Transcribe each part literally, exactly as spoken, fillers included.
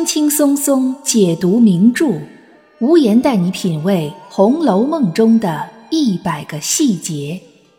轻轻松松解读名著，无言带你品味《红楼梦》中的一百个细节。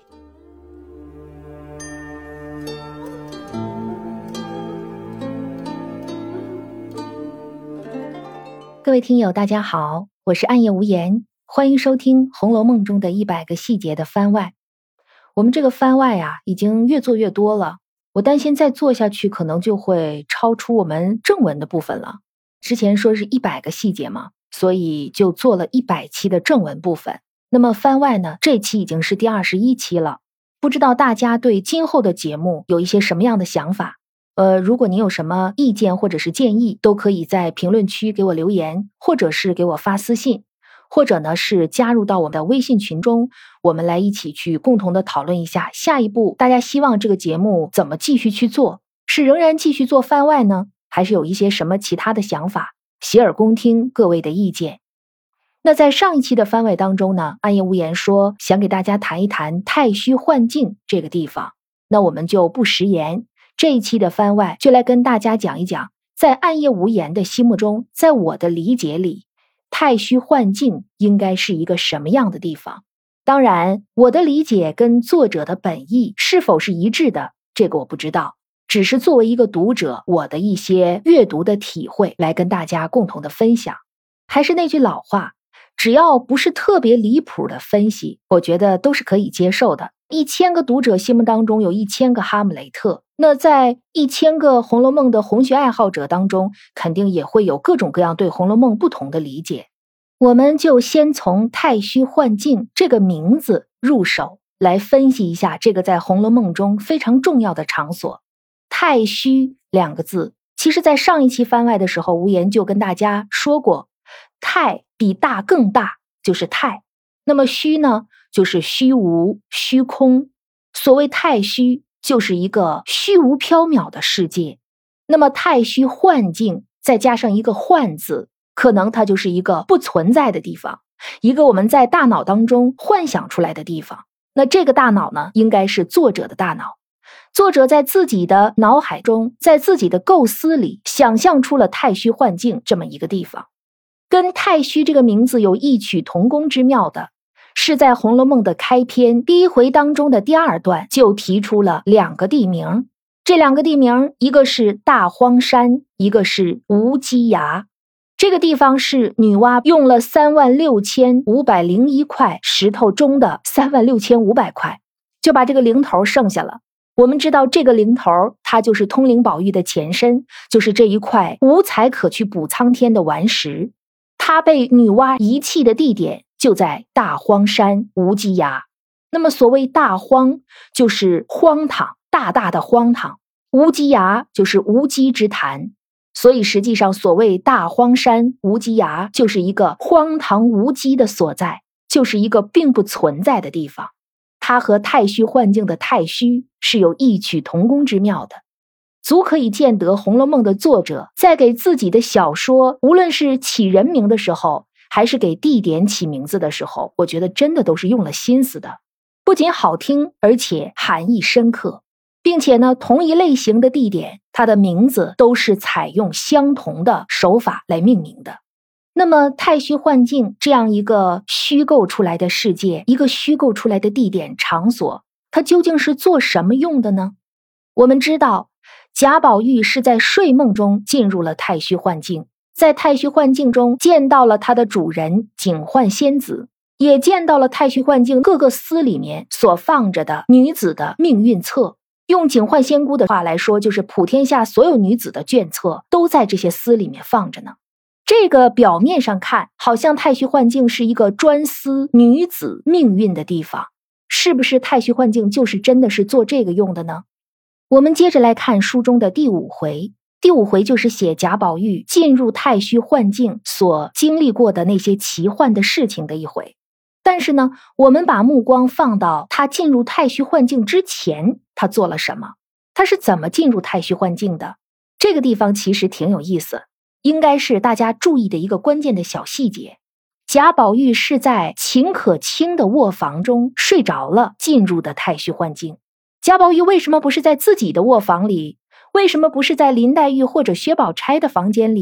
各位听友大家好，我是暗夜无言，欢迎收听《红楼梦》中的一百个细节的番外。我们这个番外啊，已经越做越多了，我担心再做下去可能就会超出我们正文的部分了。之前说是一百个细节嘛，所以就做了一百期的正文部分。那么番外呢，这期已经是第二十一期了。不知道大家对今后的节目有一些什么样的想法？呃，如果你有什么意见或者是建议，都可以在评论区给我留言，或者是给我发私信，或者呢是加入到我们的微信群中，我们来一起去共同的讨论一下下一步大家希望这个节目怎么继续去做，是仍然继续做番外呢，还是有一些什么其他的想法，洗耳恭听各位的意见。那在上一期的番外当中呢，暗夜无言说想给大家谈一谈太虚幻境这个地方，那我们就不食言，这一期的番外就来跟大家讲一讲，在暗夜无言的心目中，在我的理解里，太虚幻境应该是一个什么样的地方。当然我的理解跟作者的本意是否是一致的，这个我不知道，只是作为一个读者，我的一些阅读的体会来跟大家共同的分享。还是那句老话，只要不是特别离谱的分析，我觉得都是可以接受的。一千个读者心目当中有一千个哈姆雷特，那在一千个《红楼梦》的红学爱好者当中，肯定也会有各种各样对《红楼梦》不同的理解。我们就先从太虚幻境这个名字入手，来分析一下这个在《红楼梦》中非常重要的场所。太虚两个字，其实在上一期番外的时候，无言就跟大家说过，太比大更大，就是太。那么虚呢，就是虚无、虚空。所谓太虚，就是一个虚无缥缈的世界。那么太虚幻境，再加上一个幻字，可能它就是一个不存在的地方，一个我们在大脑当中幻想出来的地方。那这个大脑呢，应该是作者的大脑。作者在自己的脑海中，在自己的构思里，想象出了太虚幻境这么一个地方。跟太虚这个名字有异曲同工之妙的，是在《红楼梦》的开篇第一回当中的第二段就提出了两个地名。这两个地名，一个是大荒山，一个是无稽崖。这个地方是女娲用了三万六千五百零一块石头中的三万六千五百块，就把这个零头剩下了。我们知道这个零头，它就是通灵宝玉的前身，就是这一块无才可去补苍天的顽石。它被女娲遗弃的地点就在大荒山无稽崖。那么所谓大荒，就是荒唐，大大的荒唐；无稽崖就是无稽之谈。所以实际上所谓大荒山无稽崖，就是一个荒唐无稽的所在，就是一个并不存在的地方。它和太虚幻境的太虚是有异曲同工之妙的，足可以见得《红楼梦》的作者在给自己的小说，无论是起人名的时候，还是给地点起名字的时候，我觉得真的都是用了心思的，不仅好听，而且含义深刻。并且呢，同一类型的地点，它的名字都是采用相同的手法来命名的。那么太虚幻境这样一个虚构出来的世界，一个虚构出来的地点场所，它究竟是做什么用的呢？我们知道贾宝玉是在睡梦中进入了太虚幻境，在太虚幻境中见到了他的主人警幻仙子，也见到了太虚幻境各个司里面所放着的女子的命运册。用警幻仙姑的话来说，就是普天下所有女子的卷册都在这些司里面放着呢。这个表面上看，好像太虚幻境是一个专司女子命运的地方，是不是太虚幻境就是真的是做这个用的呢？我们接着来看书中的第五回，第五回就是写贾宝玉进入太虚幻境所经历过的那些奇幻的事情的一回。但是呢，我们把目光放到他进入太虚幻境之前，他做了什么？他是怎么进入太虚幻境的？这个地方其实挺有意思，应该是大家注意的一个关键的小细节。贾宝玉是在秦可卿的卧房中睡着了，进入的太虚幻境。贾宝玉为什么不是在自己的卧房里？为什么不是在林黛玉或者薛宝钗的房间里？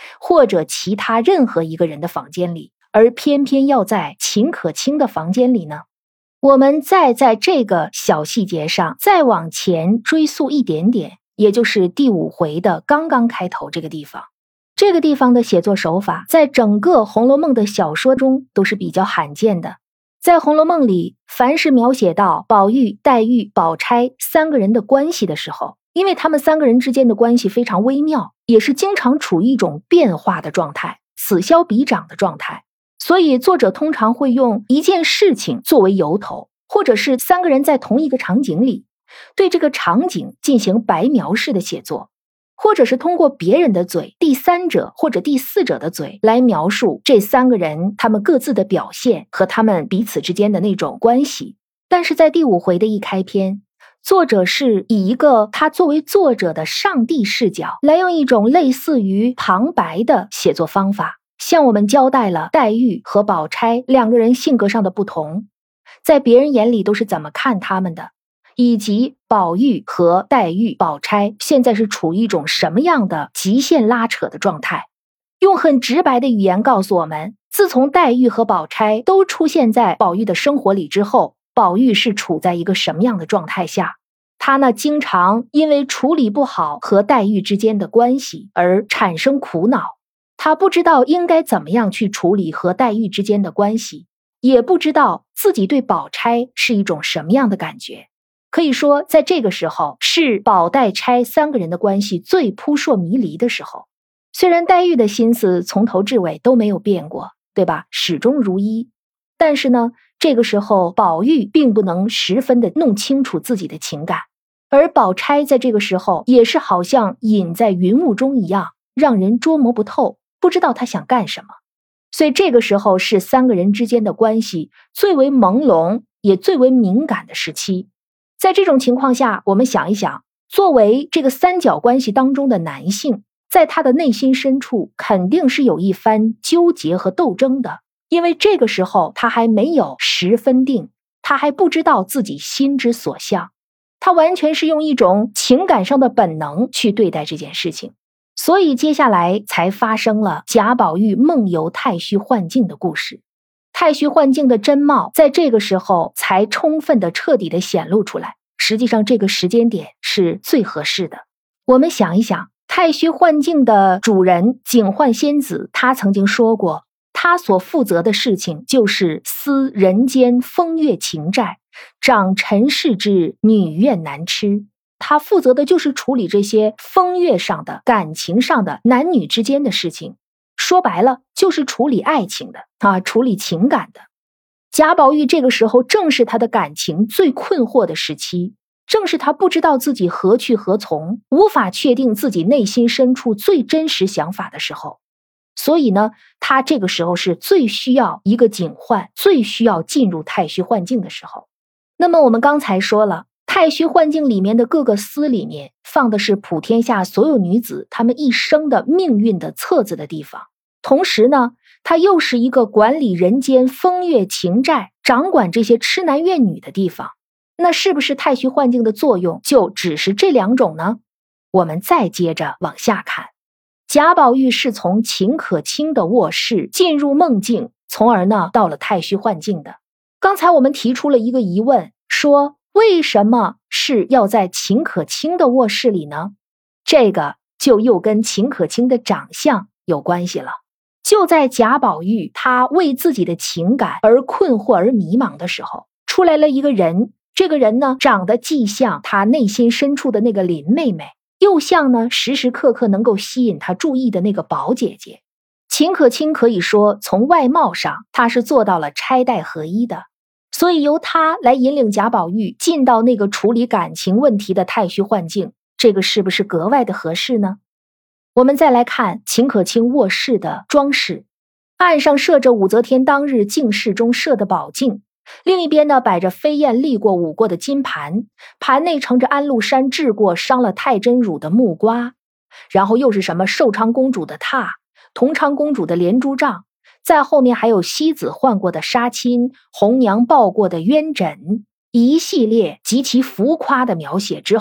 或者其他任何一个人的房间里，而偏偏要在秦可卿的房间里呢？我们再在这个小细节上再往前追溯一点点，也就是第五回的刚刚开头这个地方。这个地方的写作手法在整个《红楼梦》的小说中都是比较罕见的。在《红楼梦》里，凡是描写到宝玉、黛玉、宝钗三个人的关系的时候，因为他们三个人之间的关系非常微妙，也是经常处于一种变化的状态，此消彼长的状态，所以作者通常会用一件事情作为由头，或者是三个人在同一个场景里，对这个场景进行白描式的写作，或者是通过别人的嘴，第三者或者第四者的嘴来描述这三个人他们各自的表现和他们彼此之间的那种关系。但是在第五回的一开篇，作者是以一个他作为作者的上帝视角，来用一种类似于旁白的写作方法，向我们交代了黛玉和宝钗两个人性格上的不同，在别人眼里都是怎么看他们的，以及宝玉和黛玉、宝钗现在是处于一种什么样的极限拉扯的状态。用很直白的语言告诉我们，自从黛玉和宝钗都出现在宝玉的生活里之后，宝玉是处在一个什么样的状态下。他呢，经常因为处理不好和黛玉之间的关系而产生苦恼，他不知道应该怎么样去处理和黛玉之间的关系，也不知道自己对宝钗是一种什么样的感觉。可以说在这个时候是宝黛钗三个人的关系最扑朔迷离的时候。虽然黛玉的心思从头至尾都没有变过，对吧？始终如一，但是呢，这个时候宝玉并不能十分的弄清楚自己的情感，而宝钗在这个时候也是好像隐在云雾中一样，让人捉摸不透，不知道她想干什么。所以这个时候是三个人之间的关系最为朦胧也最为敏感的时期。在这种情况下，我们想一想，作为这个三角关系当中的男性，在他的内心深处肯定是有一番纠结和斗争的，因为这个时候他还没有十分定，他还不知道自己心之所向，他完全是用一种情感上的本能去对待这件事情。所以接下来才发生了贾宝玉梦游太虚幻境的故事。太虚幻境的真貌在这个时候才充分的彻底的显露出来，实际上这个时间点是最合适的。我们想一想，太虚幻境的主人警幻仙子，他曾经说过，他所负责的事情就是思人间风月情债，掌尘世之女怨难痴。他负责的就是处理这些风月上的、感情上的、男女之间的事情，说白了就是处理爱情的啊，处理情感的。贾宝玉这个时候正是他的感情最困惑的时期，正是他不知道自己何去何从，无法确定自己内心深处最真实想法的时候。所以呢，他这个时候是最需要一个警幻，最需要进入太虚幻境的时候。那么我们刚才说了，太虚幻境里面的各个司里面放的是普天下所有女子她们一生的命运的册子的地方，同时呢，它又是一个管理人间风月情债，掌管这些痴男怨女的地方。那是不是太虚幻境的作用就只是这两种呢？我们再接着往下看，贾宝玉是从秦可卿的卧室进入梦境，从而呢到了太虚幻境的。刚才我们提出了一个疑问，说为什么是要在秦可卿的卧室里呢？这个就又跟秦可卿的长相有关系了。就在贾宝玉他为自己的情感而困惑而迷茫的时候，出来了一个人，这个人呢长得既像他内心深处的那个林妹妹，又像呢时时刻刻能够吸引他注意的那个宝姐姐。秦可卿可以说从外貌上他是做到了钗黛合一的，所以由他来引领贾宝玉进到那个处理感情问题的太虚幻境，这个是不是格外的合适呢？我们再来看秦可卿卧室的装饰，案上设着武则天当日镜室中设的宝镜，另一边呢摆着飞燕立过舞过的金盘，盘内盛着安禄山治过伤了太真乳的木瓜，然后又是什么寿昌公主的榻，同昌公主的连珠帐，在后面还有西子换过的纱巾，红娘抱过的鸳枕，一系列极其浮夸的描写之后，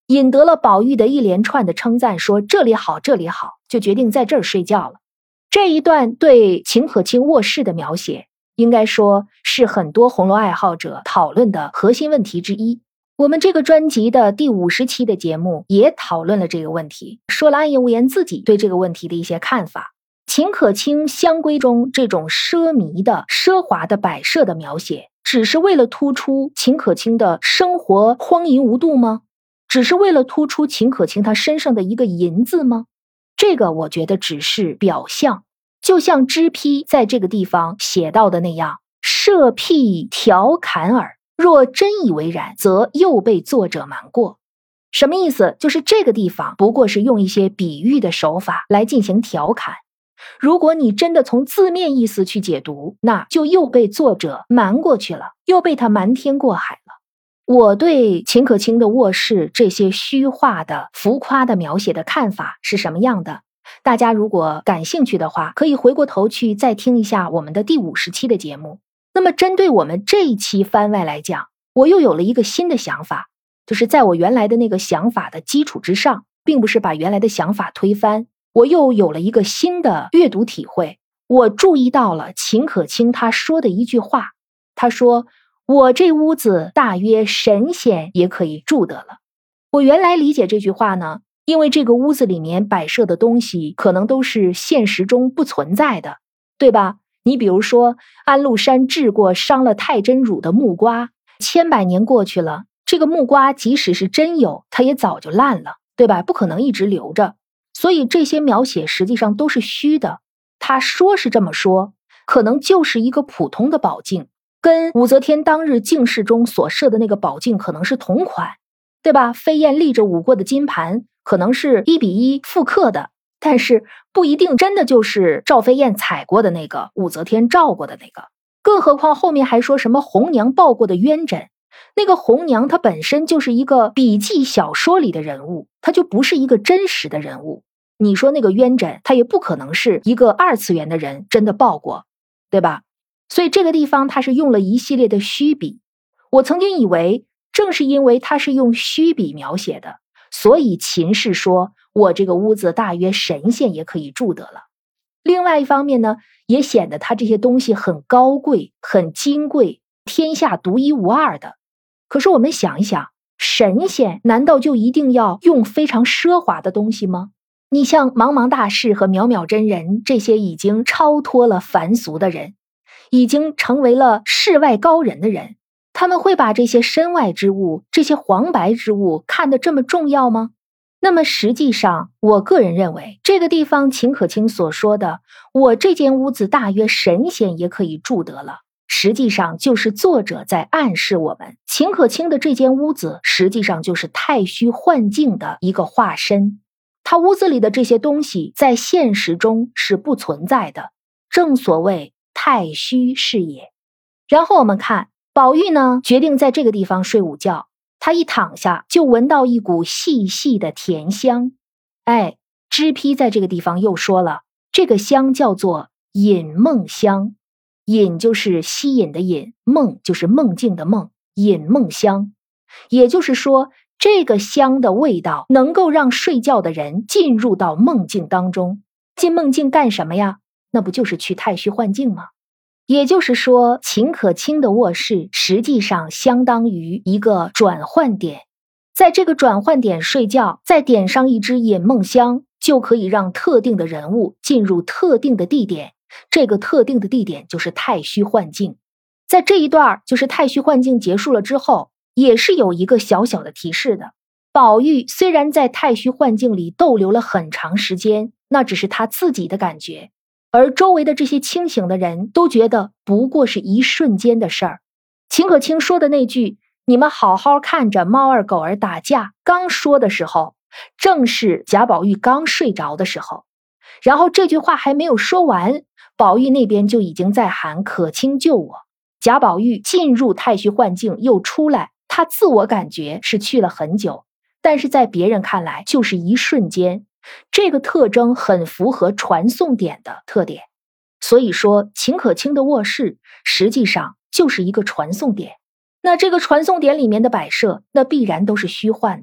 引得了宝玉的一连串的称赞，说这里好这里好，就决定在这儿睡觉了。这一段对秦可卿卧室的描写，应该说是很多红楼爱好者讨论的核心问题之一。我们这个专辑的第五十期的节目也讨论了这个问题，说了暗夜无言自己对这个问题的一些看法。秦可卿香闺中这种奢靡的奢华的摆设的描写，只是为了突出秦可卿的生活荒淫无度吗？只是为了突出秦可卿她身上的一个淫字吗？这个我觉得只是表象，就像脂批在这个地方写到的那样，设辟调侃耳，若真以为然，则又被作者瞒过。什么意思？就是这个地方不过是用一些比喻的手法来进行调侃，如果你真的从字面意思去解读，那就又被作者瞒过去了，又被他瞒天过海了。我对秦可卿的卧室这些虚化的浮夸的描写的看法是什么样的？大家如果感兴趣的话，可以回过头去再听一下我们的第五十期的节目。那么针对我们这一期番外来讲，我又有了一个新的想法，就是在我原来的那个想法的基础之上，并不是把原来的想法推翻，我又有了一个新的阅读体会。我注意到了秦可卿他说的一句话，他说我这屋子大约神仙也可以住得了。我原来理解这句话呢，因为这个屋子里面摆设的东西可能都是现实中不存在的，对吧？你比如说安禄山治过伤了太真乳的木瓜，千百年过去了，这个木瓜即使是真有，它也早就烂了，对吧？不可能一直留着。所以这些描写实际上都是虚的。他说是这么说，可能就是一个普通的宝镜，跟武则天当日镜室中所设的那个宝镜可能是同款，对吧？飞燕立着舞过的金盘可能是一比一复刻的，但是不一定真的就是赵飞燕踩过的那个，武则天照过的那个。更何况后面还说什么红娘抱过的鸳枕，那个红娘她本身就是一个笔记小说里的人物，她就不是一个真实的人物。你说那个鸳枕，她也不可能是一个二次元的人真的抱过，对吧？所以这个地方它是用了一系列的虚笔。我曾经以为正是因为它是用虚笔描写的，所以秦氏说我这个屋子大约神仙也可以住得了。另外一方面呢，也显得它这些东西很高贵很金贵，天下独一无二的。可是我们想一想，神仙难道就一定要用非常奢华的东西吗？你像茫茫大士和渺渺真人这些已经超脱了凡俗的人，已经成为了世外高人的人，他们会把这些身外之物，这些黄白之物看得这么重要吗？那么实际上我个人认为，这个地方秦可卿所说的我这间屋子大约神仙也可以住得了，实际上就是作者在暗示我们，秦可卿的这间屋子实际上就是太虚幻境的一个化身。他屋子里的这些东西在现实中是不存在的，正所谓太虚是也。然后我们看宝玉呢，决定在这个地方睡午觉，他一躺下就闻到一股细细的甜香。哎，脂批在这个地方又说了，这个香叫做隐梦香，隐就是吸引的隐，梦就是梦境的梦，隐梦香。也就是说，这个香的味道能够让睡觉的人进入到梦境当中。进梦境干什么呀？那不就是去太虚幻境吗？也就是说，秦可卿的卧室实际上相当于一个转换点，在这个转换点睡觉，再点上一支引梦香，就可以让特定的人物进入特定的地点，这个特定的地点就是太虚幻境。在这一段就是太虚幻境结束了之后，也是有一个小小的提示的。宝玉虽然在太虚幻境里逗留了很长时间，那只是他自己的感觉，而周围的这些清醒的人都觉得不过是一瞬间的事儿。秦可卿说的那句你们好好看着猫儿狗儿打架，刚说的时候正是贾宝玉刚睡着的时候，然后这句话还没有说完，宝玉那边就已经在喊可卿救我。贾宝玉进入太虚幻境又出来，他自我感觉是去了很久，但是在别人看来就是一瞬间，这个特征很符合传送点的特点。所以说秦可卿的卧室实际上就是一个传送点，那这个传送点里面的摆设那必然都是虚幻的，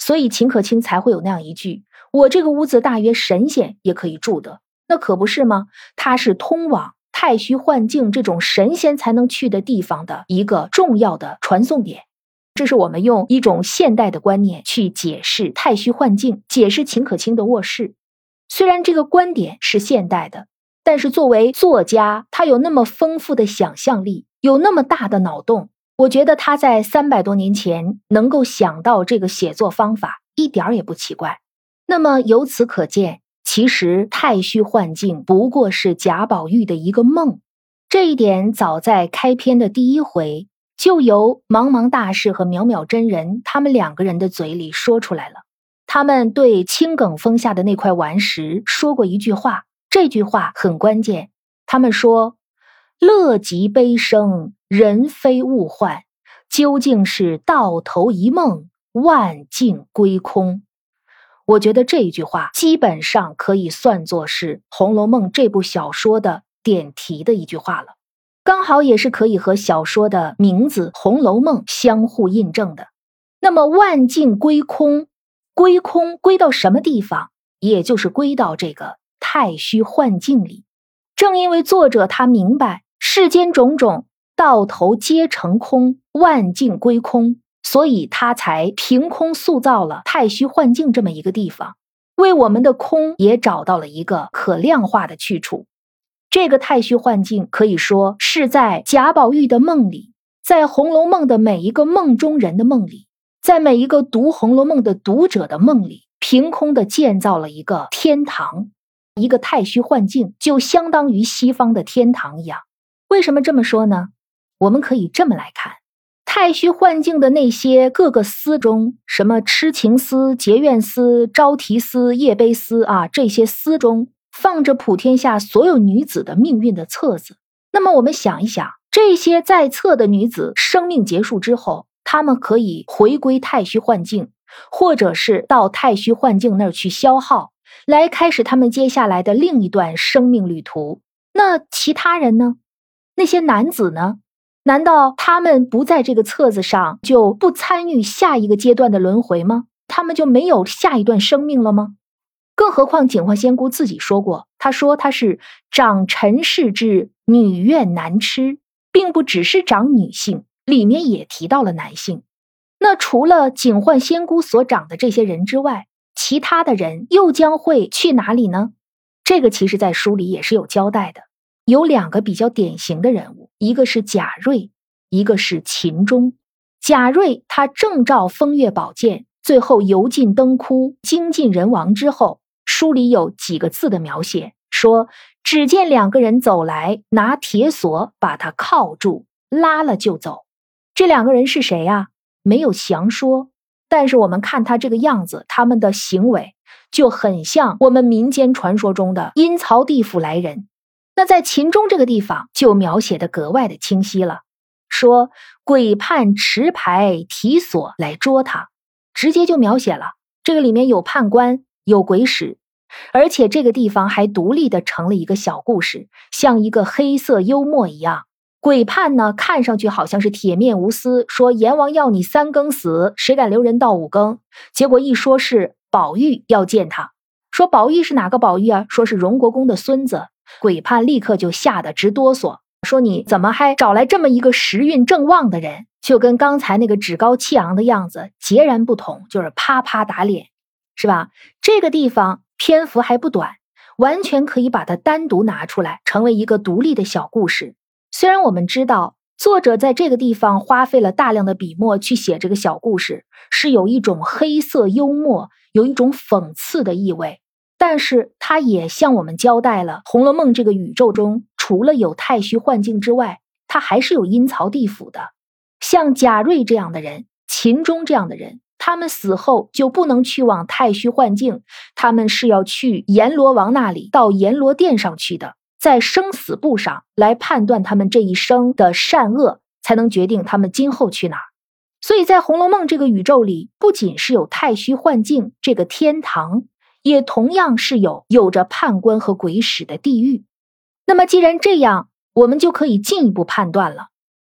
所以秦可卿才会有那样一句：我这个屋子大约神仙也可以住的。那可不是吗？它是通往太虚幻境这种神仙才能去的地方的一个重要的传送点。这是我们用一种现代的观念去解释太虚幻境，解释秦可卿的卧室。虽然这个观点是现代的，但是作为作家，他有那么丰富的想象力，有那么大的脑洞，我觉得他在三百多年前能够想到这个写作方法，一点也不奇怪。那么由此可见，其实太虚幻境不过是贾宝玉的一个梦。这一点早在开篇的第一回，就由茫茫大士和渺渺真人他们两个人的嘴里说出来了。他们对青埂峰下的那块顽石说过一句话，这句话很关键。他们说：乐极悲生，人非物幻，究竟是到头一梦，万境归空。我觉得这一句话基本上可以算作是《红楼梦》这部小说的点题的一句话了，刚好也是可以和小说的名字《红楼梦》相互印证的。那么万境归空，归空归到什么地方？也就是归到这个太虚幻境里。正因为作者他明白世间种种到头皆成空，万境归空，所以他才凭空塑造了太虚幻境这么一个地方，为我们的空也找到了一个可量化的去处。这个太虚幻境可以说是在贾宝玉的梦里，在《红楼梦》的每一个梦中人的梦里，在每一个读《红楼梦》的读者的梦里，凭空的建造了一个天堂。一个太虚幻境就相当于西方的天堂一样。为什么这么说呢？我们可以这么来看，太虚幻境的那些各个司中，什么痴情司、结怨司、招提司、夜悲司啊，这些司中放着普天下所有女子的命运的册子。那么我们想一想，这些在册的女子生命结束之后，她们可以回归太虚幻境，或者是到太虚幻境那儿去消耗，来开始他们接下来的另一段生命旅途。那其他人呢？那些男子呢？难道他们不在这个册子上，就不参与下一个阶段的轮回吗？他们就没有下一段生命了吗？更何况警幻仙姑自己说过，她说她是长尘世之女怨男痴，并不只是长女性，里面也提到了男性。那除了警幻仙姑所长的这些人之外，其他的人又将会去哪里呢？这个其实在书里也是有交代的。有两个比较典型的人物，一个是贾瑞，一个是秦钟。贾瑞他正照风月宝剑，最后油尽灯枯，精尽人亡之后，书里有几个字的描写，说只见两个人走来，拿铁锁把他铐住，拉了就走。这两个人是谁啊？没有详说，但是我们看他这个样子，他们的行为就很像我们民间传说中的阴曹地府来人。那在秦钟这个地方就描写的格外的清晰了，说鬼判持牌提锁来捉他，直接就描写了这个里面有判官，有鬼使，而且这个地方还独立的成了一个小故事，像一个黑色幽默一样。鬼判呢，看上去好像是铁面无私，说阎王要你三更死，谁敢留人到五更？结果一说是宝玉要见他，说宝玉是哪个宝玉啊？说是荣国公的孙子。鬼判立刻就吓得直哆嗦，说你怎么还找来这么一个时运正旺的人，就跟刚才那个趾高气昂的样子截然不同，就是啪啪打脸，是吧？这个地方篇幅还不短，完全可以把它单独拿出来，成为一个独立的小故事。虽然我们知道作者在这个地方花费了大量的笔墨去写这个小故事，是有一种黑色幽默，有一种讽刺的意味，但是他也向我们交代了《红楼梦》这个宇宙中除了有太虚幻境之外，它还是有阴曹地府的。像贾瑞这样的人，秦钟这样的人，他们死后就不能去往太虚幻境，他们是要去阎罗王那里，到阎罗殿上去的，在生死簿上来判断他们这一生的善恶，才能决定他们今后去哪儿。所以在《红楼梦》这个宇宙里，不仅是有太虚幻境这个天堂，也同样是有有着判官和鬼使的地狱。那么既然这样，我们就可以进一步判断了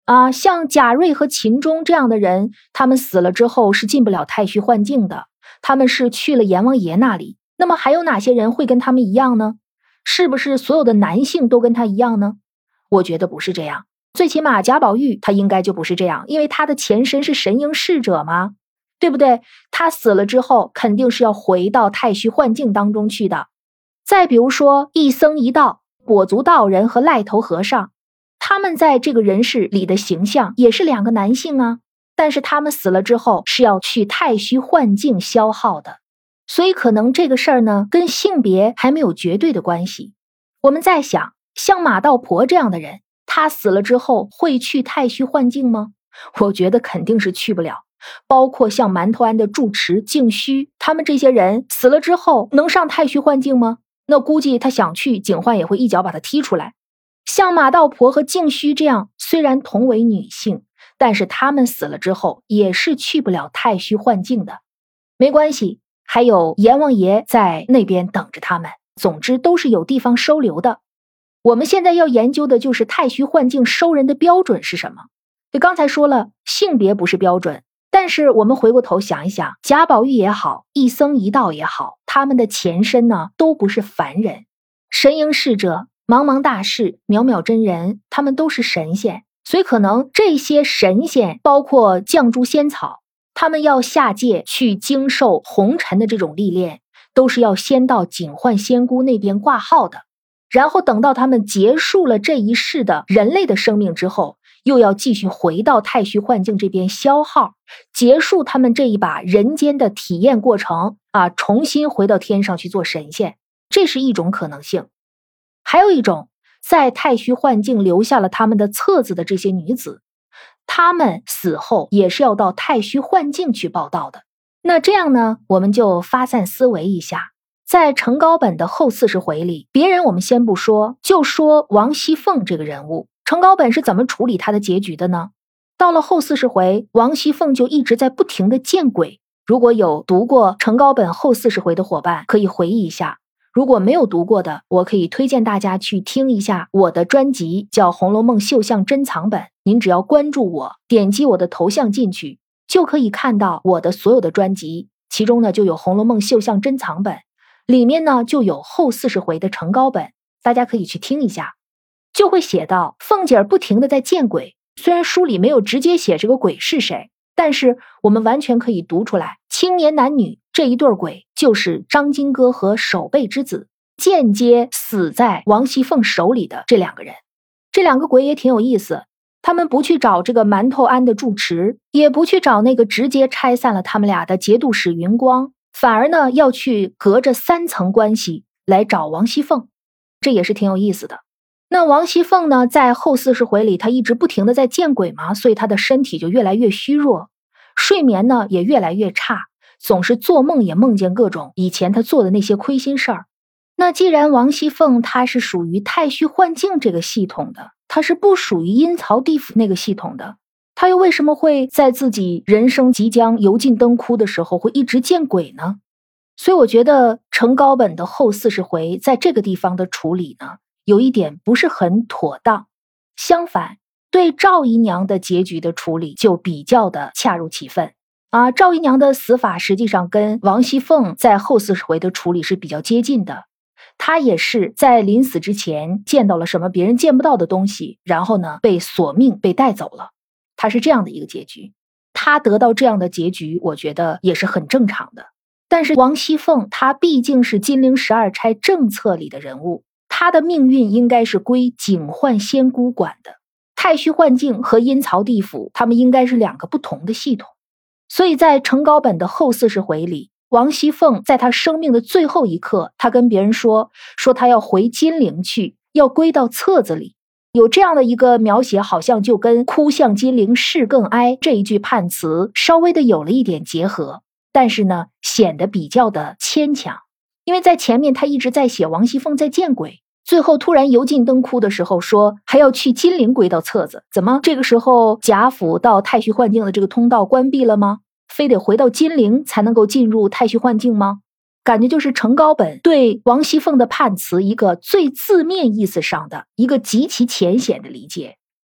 啊，像贾瑞和秦钟这样的人，他们死了之后是进不了太虚幻境的，他们是去了阎王爷那里。那么还有哪些人会跟他们一样呢？是不是所有的男性都跟他一样呢？我觉得不是这样，最起码贾宝玉他应该就不是这样，因为他的前身是神瑛侍者嘛，对不对？他死了之后肯定是要回到太虚幻境当中去的。再比如说一僧一道，跛足道人和癞头和尚，他们在这个人世里的形象也是两个男性啊，但是他们死了之后是要去太虚幻境消耗的，所以可能这个事儿呢跟性别还没有绝对的关系。我们在想，像马道婆这样的人，他死了之后会去太虚幻境吗？我觉得肯定是去不了。包括像馒头庵的住持、净虚，他们这些人死了之后能上太虚幻境吗？那估计他想去，警幻也会一脚把他踢出来。像马道婆和净虚这样，虽然同为女性，但是他们死了之后也是去不了太虚幻境的。没关系，还有阎王爷在那边等着他们，总之都是有地方收留的。我们现在要研究的就是太虚幻境收人的标准是什么。就刚才说了，性别不是标准，但是我们回过头想一想，贾宝玉也好，一僧一道也好，他们的前身呢都不是凡人。神瑛侍者、茫茫大士、渺渺真人，他们都是神仙，所以可能这些神仙包括绛珠仙草，他们要下界去经受红尘的这种历练，都是要先到警幻仙姑那边挂号的，然后等到他们结束了这一世的人类的生命之后，又要继续回到太虚幻境这边消耗，结束他们这一把人间的体验过程啊，重新回到天上去做神仙，这是一种可能性。还有一种，在太虚幻境留下了他们的册子的这些女子，她们死后也是要到太虚幻境去报道的。那这样呢，我们就发散思维一下，在程高本的后四十回里，别人我们先不说，就说王熙凤这个人物，程高本是怎么处理他的结局的呢？到了后四十回，王熙凤就一直在不停的见鬼。如果有读过程高本后四十回的伙伴，可以回忆一下。如果没有读过的，我可以推荐大家去听一下我的专辑，叫《红楼梦绣像珍藏本》。您只要关注我，点击我的头像进去，就可以看到我的所有的专辑，其中呢就有《红楼梦绣像珍藏本》，里面呢就有后四十回的程高本，大家可以去听一下。就会写到凤姐儿不停的在见鬼，虽然书里没有直接写这个鬼是谁，但是我们完全可以读出来，青年男女这一对鬼就是张金戈和守备之子，间接死在王熙凤手里的这两个人。这两个鬼也挺有意思，他们不去找这个馒头庵的住持，也不去找那个直接拆散了他们俩的节度使云光，反而呢要去隔着三层关系来找王熙凤，这也是挺有意思的。那王熙凤呢，在后四十回里，她一直不停的在见鬼嘛，所以她的身体就越来越虚弱，睡眠呢也越来越差，总是做梦也梦见各种以前她做的那些亏心事儿。那既然王熙凤她是属于太虚幻境这个系统的，她是不属于阴曹地府那个系统的，她又为什么会在自己人生即将油尽灯枯的时候会一直见鬼呢？所以我觉得程高本的后四十回在这个地方的处理呢，有一点不是很妥当，相反，对赵姨娘的结局的处理就比较的恰如其分啊。赵姨娘的死法实际上跟王熙凤在后四十回的处理是比较接近的，她也是在临死之前见到了什么别人见不到的东西，然后呢被索命被带走了，她是这样的一个结局。她得到这样的结局，我觉得也是很正常的。但是王熙凤她毕竟是金陵十二钗政策里的人物，他的命运应该是归警幻仙姑管的，太虚幻境和阴曹地府他们应该是两个不同的系统。所以在程高本的后四十回里，王熙凤在她生命的最后一刻，她跟别人说说她要回金陵去，要归到册子里，有这样的一个描写，好像就跟哭向金陵事更哀这一句判词稍微的有了一点结合，但是呢显得比较的牵强。因为在前面他一直在写王熙凤在见鬼，最后突然油尽灯枯的时候说还要去金陵归到册子，怎么这个时候贾府到太虚幻境的这个通道关闭了吗？非得回到金陵才能够进入太虚幻境吗？感觉就是程高本对王熙凤的判词一个最字面意思上的一个极其浅显的理解。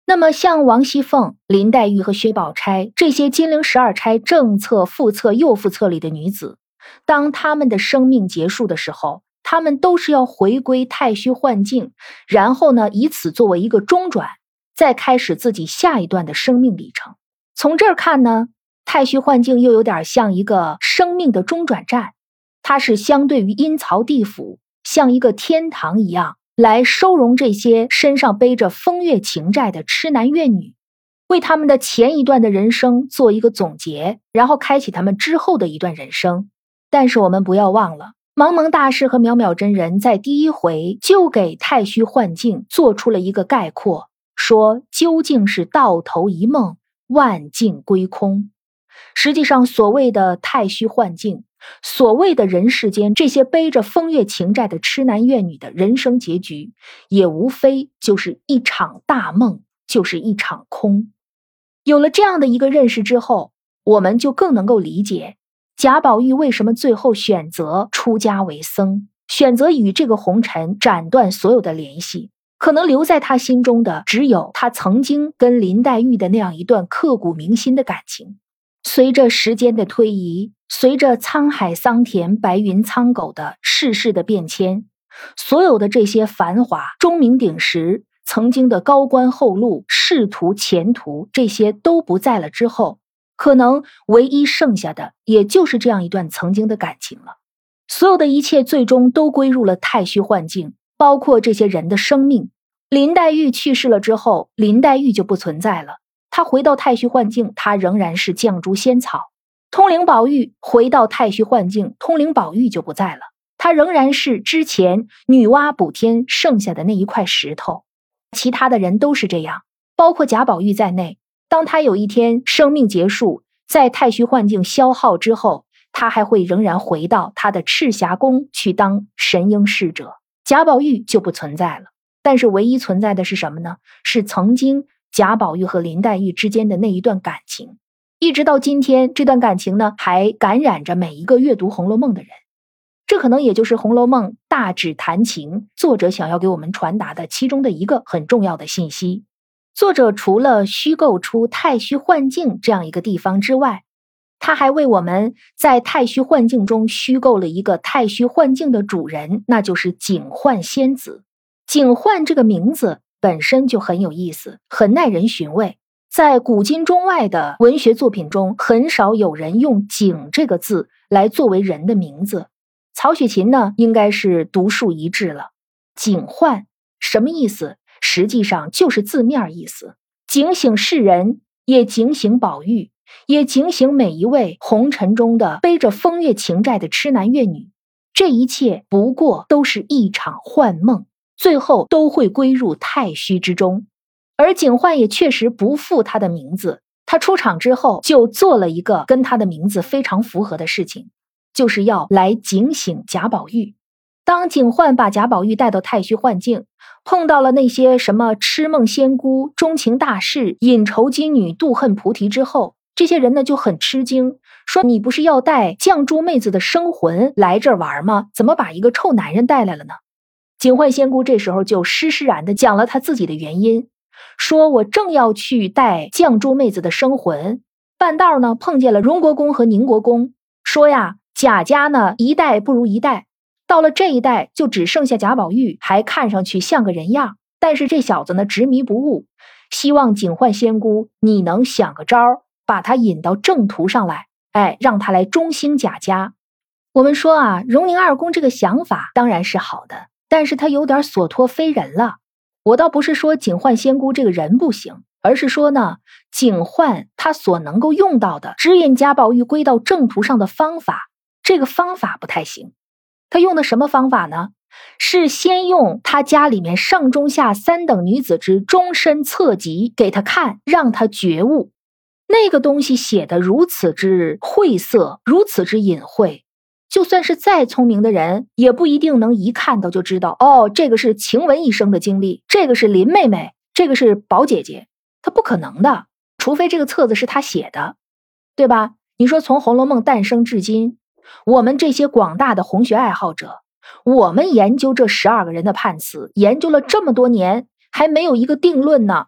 那么像王熙凤、林黛玉和薛宝钗这些金陵十二钗正册、副册、右副册里的女子，当她们的生命结束的时候，她们都是要回归太虚幻境，然后呢，以此作为一个中转，再开始自己下一段的生命里程。从这儿看呢，太虚幻境又有点像一个生命的中转站，它是相对于阴曹地府，像一个天堂一样，来收容这些身上背着风月情债的痴男怨女，为他们的前一段的人生做一个总结，然后开启他们之后的一段人生。但是我们不要忘了，茫茫大师和渺渺真人在第一回就给太虚幻境做出了一个概括，说究竟是到头一梦，万境归空。实际上所谓的太虚幻境，所谓的人世间这些背着风月情债的痴男怨女的人生结局，也无非就是一场大梦，就是一场空。有了这样的一个认识之后，我们就更能够理解贾宝玉为什么最后选择出家为僧，选择与这个红尘斩断所有的联系。可能留在他心中的只有他曾经跟林黛玉的那样一段刻骨铭心的感情。随着时间的推移，随着沧海桑田、白云苍狗的世事的变迁，所有的这些繁华、钟鸣鼎食、曾经的高官厚禄、仕途前途，这些都不在了之后，可能唯一剩下的也就是这样一段曾经的感情了。所有的一切最终都归入了太虚幻境，包括这些人的生命。林黛玉去世了之后，林黛玉就不存在了，她回到太虚幻境，她仍然是绛珠仙草。通灵宝玉回到太虚幻境，通灵宝玉就不在了，她仍然是之前女娲补天剩下的那一块石头。其他的人都是这样，包括贾宝玉在内，当他有一天生命结束，在太虚幻境消耗之后，他还会仍然回到他的赤霞宫去当神瑛侍者。贾宝玉就不存在了，但是唯一存在的是什么呢？是曾经贾宝玉和林黛玉之间的那一段感情，一直到今天，这段感情呢还感染着每一个阅读《红楼梦》的人。这可能也就是《红楼梦》大指谈情作者想要给我们传达的其中的一个很重要的信息。作者除了虚构出太虚幻境这样一个地方之外，他还为我们在太虚幻境中虚构了一个太虚幻境的主人，那就是警幻仙子。警幻这个名字本身就很有意思，很耐人寻味。在古今中外的文学作品中，很少有人用警这个字来作为人的名字。曹雪芹呢，应该是独树一帜了。警幻什么意思？实际上就是字面意思，警醒世人，也警醒宝玉，也警醒每一位红尘中的背着风月情债的痴男怨女。这一切不过都是一场幻梦，最后都会归入太虚之中。而警幻也确实不负他的名字，他出场之后就做了一个跟他的名字非常符合的事情，就是要来警醒贾宝玉。当警幻把贾宝玉带到太虚幻境，碰到了那些什么痴梦仙姑、钟情大士、隐愁金女、妒恨菩提之后，这些人呢就很吃惊，说你不是要带绛珠妹子的生魂来这儿玩吗？怎么把一个臭男人带来了呢？警幻仙姑这时候就施施然地讲了她自己的原因，说我正要去带绛珠妹子的生魂，半道呢碰见了荣国公和宁国公，说呀贾家呢一代不如一代，到了这一代就只剩下贾宝玉还看上去像个人样，但是这小子呢执迷不悟，希望警幻仙姑你能想个招儿，把他引到正途上来，哎，让他来中兴贾家。我们说啊，荣宁二公这个想法当然是好的，但是他有点所托非人了。我倒不是说警幻仙姑这个人不行，而是说呢，警幻他所能够用到的指引贾宝玉归到正途上的方法，这个方法不太行。他用的什么方法呢？是先用他家里面上中下三等女子之终身册籍给他看，让他觉悟。那个东西写得如此之晦涩，如此之隐晦，就算是再聪明的人也不一定能一看到就知道，哦，这个是晴雯一生的经历，这个是林妹妹，这个是宝姐姐，他不可能的，除非这个册子是他写的，对吧？你说从《红楼梦》诞生至今，我们这些广大的红学爱好者，我们研究这十二个人的判词，研究了这么多年，还没有一个定论呢。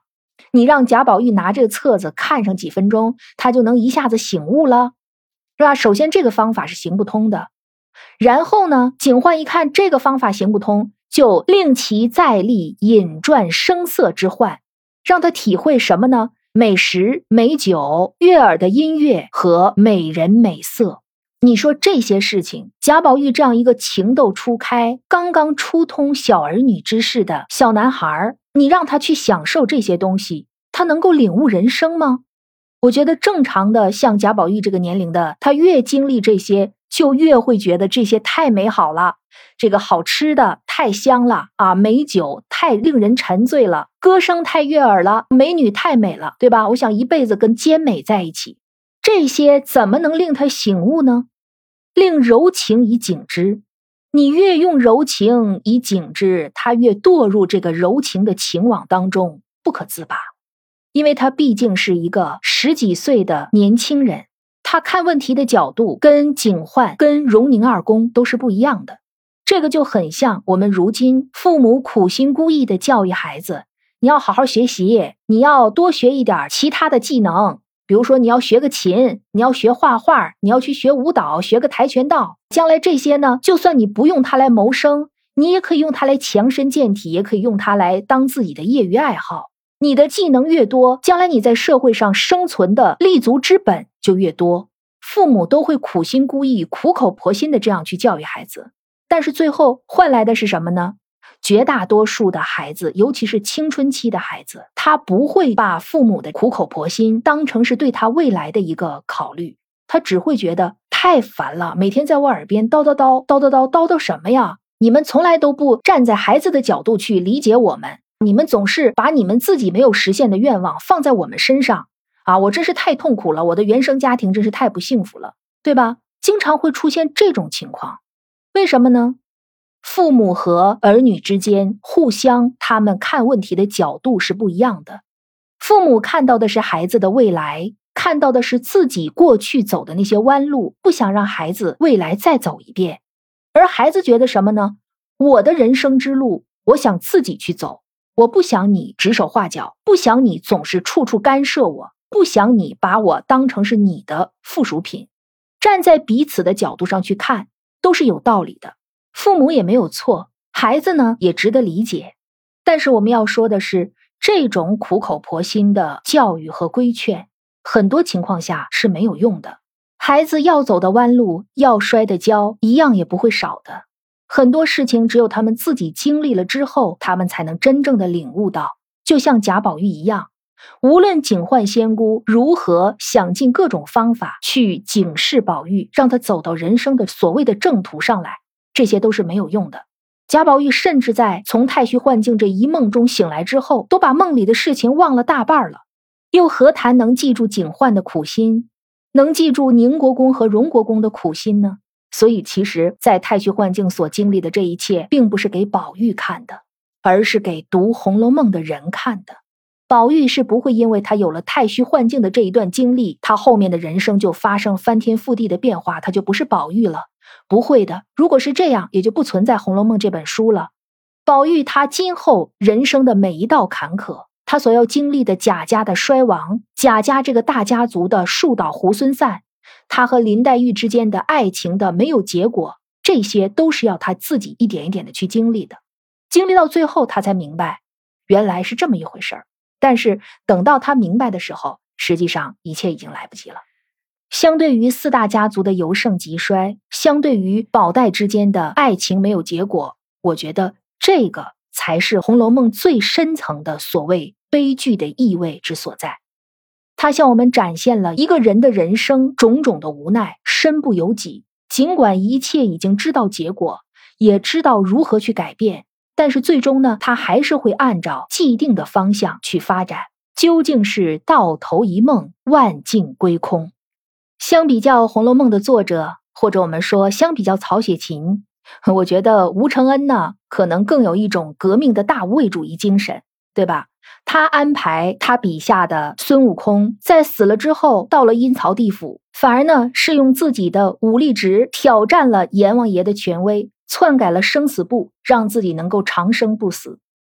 你让贾宝玉拿这个册子看上几分钟，他就能一下子醒悟了，是吧？首先这个方法是行不通的。然后呢，警幻一看这个方法行不通，就令其再历饮馔声色之患，让他体会什么呢？美食、美酒、悦耳的音乐和美人美色。你说这些事情，贾宝玉这样一个情窦初开、刚刚初通小儿女之事的小男孩，你让他去享受这些东西，他能够领悟人生吗？我觉得正常的像贾宝玉这个年龄的，他越经历这些，就越会觉得这些太美好了，这个好吃的太香了啊，美酒太令人沉醉了，歌声太悦耳了，美女太美了，对吧？我想一辈子跟兼美在一起，这些怎么能令他醒悟呢？令柔情以警之，你越用柔情以警之，他越堕入这个柔情的情网当中，不可自拔。因为他毕竟是一个十几岁的年轻人，他看问题的角度跟警幻、跟荣宁二公都是不一样的。这个就很像我们如今父母苦心孤诣的教育孩子，你要好好学习，你要多学一点其他的技能，比如说你要学个琴，你要学画画，你要去学舞蹈，学个跆拳道，将来这些呢，就算你不用它来谋生，你也可以用它来强身健体，也可以用它来当自己的业余爱好。你的技能越多，将来你在社会上生存的立足之本就越多。父母都会苦心孤诣、苦口婆心的这样去教育孩子，但是最后换来的是什么呢？绝大多数的孩子，尤其是青春期的孩子，他不会把父母的苦口婆心当成是对他未来的一个考虑，他只会觉得太烦了，每天在我耳边叨叨叨叨叨叨叨叨什么呀？你们从来都不站在孩子的角度去理解我们，你们总是把你们自己没有实现的愿望放在我们身上啊！我真是太痛苦了，我的原生家庭真是太不幸福了，对吧？经常会出现这种情况，为什么呢？父母和儿女之间互相他们看问题的角度是不一样的。父母看到的是孩子的未来，看到的是自己过去走的那些弯路，不想让孩子未来再走一遍。而孩子觉得什么呢？我的人生之路，我想自己去走，我不想你指手画脚，不想你总是处处干涉我，不想你把我当成是你的附属品。站在彼此的角度上去看，都是有道理的。父母也没有错，孩子呢也值得理解。但是我们要说的是，这种苦口婆心的教育和规劝，很多情况下是没有用的。孩子要走的弯路，要摔的跤，一样也不会少的。很多事情只有他们自己经历了之后，他们才能真正的领悟到。就像贾宝玉一样，无论警幻仙姑如何想尽各种方法去警示宝玉，让他走到人生的所谓的正途上来，这些都是没有用的。贾宝玉甚至在从太虚幻境这一梦中醒来之后，都把梦里的事情忘了大半了，又何谈能记住警幻的苦心，能记住宁国公和荣国公的苦心呢？所以其实在太虚幻境所经历的这一切，并不是给宝玉看的，而是给读《红楼梦》的人看的。宝玉是不会因为他有了太虚幻境的这一段经历，他后面的人生就发生翻天覆地的变化，他就不是宝玉了。不会的，如果是这样，也就不存在《红楼梦》这本书了。宝玉他今后人生的每一道坎坷，他所要经历的贾家的衰亡，贾家这个大家族的树倒猢狲散，他和林黛玉之间的爱情的没有结果，这些都是要他自己一点一点的去经历的。经历到最后，他才明白原来是这么一回事儿。但是等到他明白的时候，实际上一切已经来不及了。相对于四大家族的由盛及衰，相对于宝黛之间的爱情没有结果，我觉得这个才是《红楼梦》最深层的所谓悲剧的意味之所在。它向我们展现了一个人的人生种种的无奈，身不由己。尽管一切已经知道结果，也知道如何去改变，但是最终呢，他还是会按照既定的方向去发展。究竟是到头一梦，万境归空。相比较《红楼梦》的作者，或者我们说相比较曹雪芹，我觉得吴承恩呢，可能更有一种革命的大无畏主义精神，对吧？他安排他笔下的孙悟空在死了之后到了阴曹地府，反而呢是用自己的武力值挑战了阎王爷的权威，篡改了生死簿，让自己能够长生不死。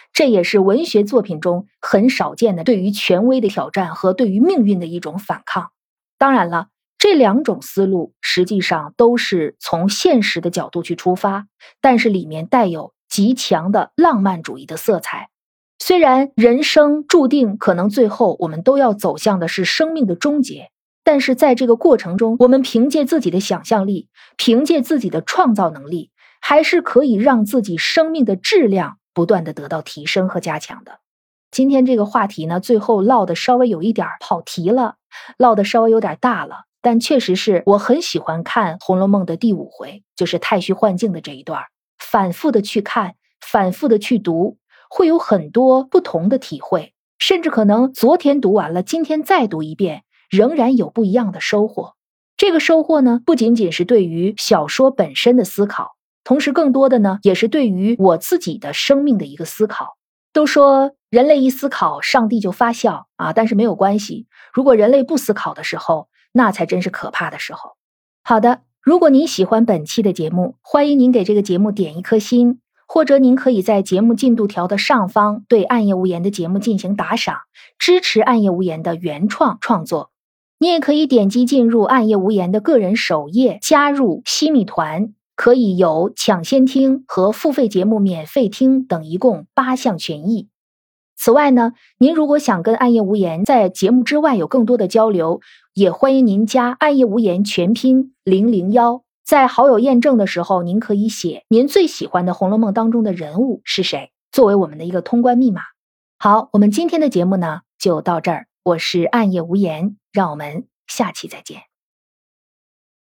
这也是文学作品中很少见的对于权威的挑战和对于命运的一种反抗。当然了，这两种思路实际上都是从现实的角度去出发，但是里面带有极强的浪漫主义的色彩。虽然人生注定可能最后我们都要走向的是生命的终结，但是在这个过程中，我们凭借自己的想象力，凭借自己的创造能力，还是可以让自己生命的质量不断的得到提升和加强的。今天这个话题呢，最后唠的稍微有一点跑题了，唠的稍微有点大了，但确实是我很喜欢看《红楼梦》的第五回，就是太虚幻境的这一段，反复的去看，反复的去读，会有很多不同的体会，甚至可能昨天读完了，今天再读一遍，仍然有不一样的收获。这个收获呢，不仅仅是对于小说本身的思考，同时更多的呢，也是对于我自己的生命的一个思考。都说人类一思考，上帝就发笑啊，但是没有关系，如果人类不思考的时候，那才真是可怕的时候。好的，如果您喜欢本期的节目，欢迎您给这个节目点一颗心，或者您可以在节目进度条的上方对暗夜无言的节目进行打赏，支持暗夜无言的原创创作。你也可以点击进入暗夜无言的个人首页，加入西米团，可以有抢先听和付费节目免费听等一共八项权益。此外呢，您如果想跟暗夜无言在节目之外有更多的交流，也欢迎您加暗夜无言全拼零零一，在好友验证的时候，您可以写您最喜欢的《红楼梦》当中的人物是谁，作为我们的一个通关密码。好，我们今天的节目呢就到这儿，我是暗夜无言，让我们下期再见。